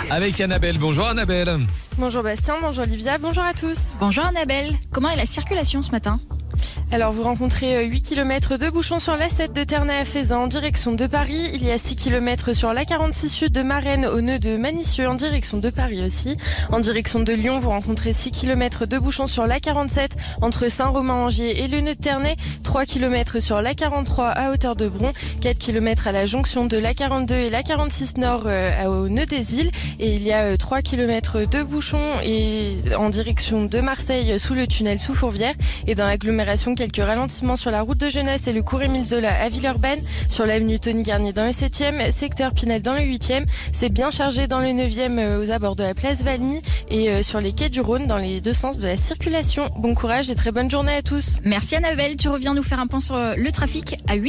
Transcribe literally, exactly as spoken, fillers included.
avec Annabelle. Bonjour Annabelle. Bonjour Bastien, bonjour Olivia, bonjour à tous. Bonjour Annabelle, comment est la circulation ce matin ? Alors vous rencontrez huit kilomètres de bouchons sur l'A sept de Ternay à Faisan en direction de Paris. Il y a six kilomètres sur l'A quarante-six sud de Marennes au nœud de Manicieux en direction de Paris aussi. En direction de Lyon, vous rencontrez six kilomètres de bouchons sur l'A quarante-sept entre Saint-Romain-Angier et le nœud de Ternay. trois kilomètres sur l'A quarante-trois à hauteur de Bron. quatre kilomètres à la jonction de l'A quarante-deux et l'A quarante-six nord euh, au nœud des îles. Et il y a euh, trois kilomètres de bouchons et en direction de Marseille sous le tunnel sous Fourvière. Et dans l'agglomération, quelques ralentissements sur la route de Jeunesse et le cours Émile Zola à Villeurbanne, sur l'avenue Tony Garnier dans le septième, secteur Pinel dans le huitième. C'est bien chargé dans le neuvième aux abords de la place Valmy et sur les quais du Rhône dans les deux sens de la circulation. Bon courage et très bonne journée à tous. Merci Annabelle, tu reviens nous faire un point sur le trafic à huit